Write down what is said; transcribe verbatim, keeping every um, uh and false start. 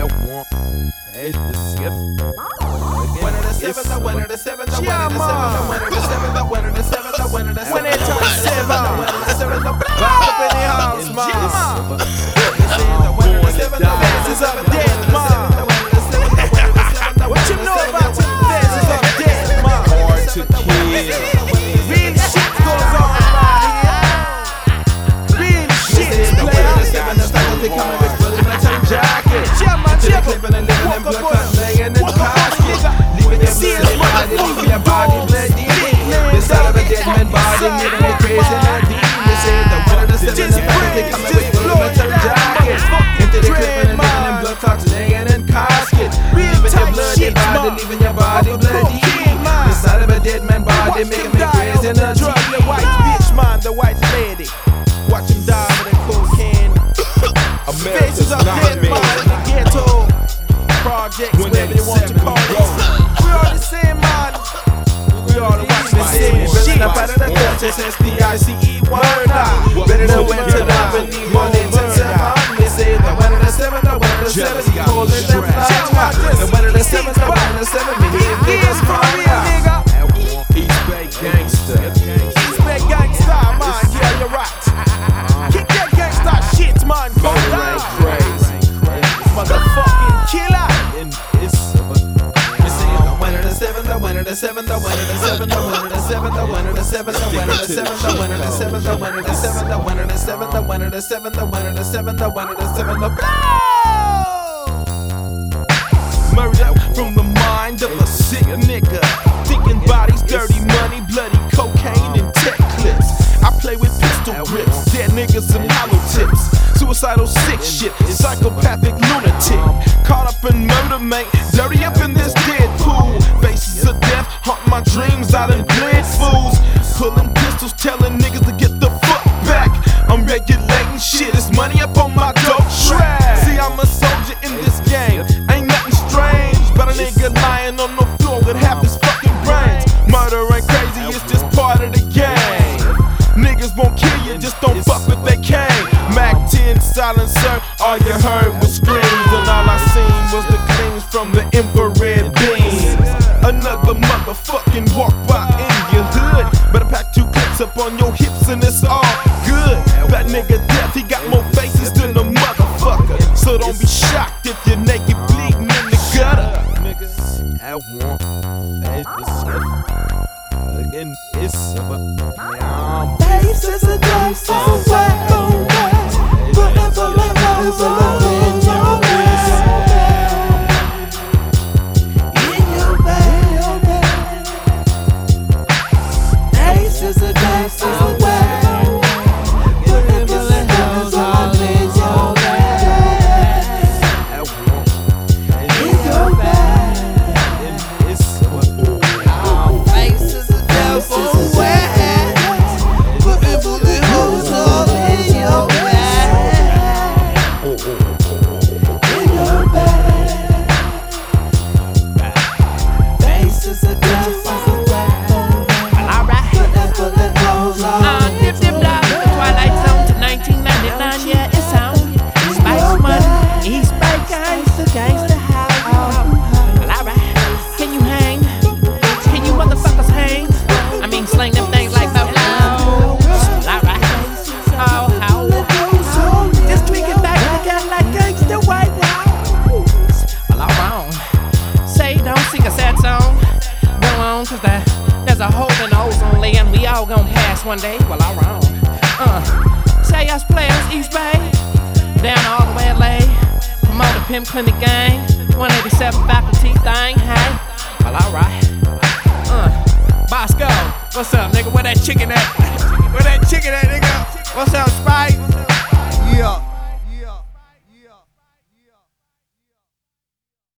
one, eight, seven. One of the seven, the one of the seven, the one of the seven, the one of the seven, the one of the seven, the one of the seven. When it turns seven, the one of the seven, the back up in the house, man. The one of the seven, the faces of death, man. What you know about the faces of death, man? Hard to kill. Real shit goes on around here. Real shit, player. They coming with fully metal jackets. Yeah, man, yeah, clipping and living in blood clot, laying in the casket. Leaving your blood body, leaving your body bloody. The side of a dead man body, making it crazy and deep. They say the one of the seven, the fact they coming with fully metal jackets. Into the clipping and living in blood clot, laying in casket. Leaving your bloody body, leaving your body bloody. The side of a dead man body, making it crazy and deep. The white bitch, man, the white lady. Watch him die with a cocaine. Faces of dead man in the ghetto projects, whatever they want to call it. We all the same, man. We all watch the same shit. Up out of the conscious S P I C E murder. Better than went to the avenue, money to seven. They say the one of the seven, the one of the seven, he calling them fly. The one of the seven, the one of the seven, me hit niggas from here. East Bay gangster. East Bay gangster, man. Yeah, you're right. Kick that gangsta shit, man. Go down. Crazy, motherfucking killer. It's the one of the seven, the one of the seven, the one of the seven, the one of the seven, the one of the seven, the one of the seven, the one of the seven, the one of the seven, the one of the seven, the one of the seven, the one of the seven, the one of the seven, the murder from the mind of a sick nigga. Thinking bodies, dirty money, bloody cocaine, and tech clips. I play with pistol grips, dead niggas and hollow tips. Suicidal sick shit, psychopathic lunatic. Caught up in murder, mate, dirty up in this dead pool. Faces of death, haunt my dreams, I done bled fools. Pulling pistols, telling niggas to get the fuck back. I'm regulating shit, it's money up on my dope track. See, I'm a soldier in this game, ain't nothing strange. But a nigga lying on the floor with half his fucking brains. Murder ain't crazy, it's just part of the game. Niggas won't kill you, just don't fuck with they cane. Mac ten silencer, all you heard was screams. And all I seen was the gleams from the infrared beams. Another motherfucking walk by in your hood. Better pack two clips up on your hips and it's all good. That nigga death, he got more faces than a motherfucker. So don't be shocked if you're naked bleeding in the gutter. Niggas, I want again, it's about faces of death, oh why, oh why. Put up a level, all in your bed. In your bed. Faces of death, oh why. Put up a level, all in your bed. In your bed. Faces of death, oh why. Cause there's a hole in the ozone layer and we all gon' pass one day. Well, I'm wrong. Uh, say us players, East Bay, down all the way L A. Promote the Pimp Clinic gang, one eighty-seven faculty thing, hey. Well, alright. Uh, Bosco, what's up, nigga? Where that chicken at? Where that chicken at, nigga? What's up, Spike?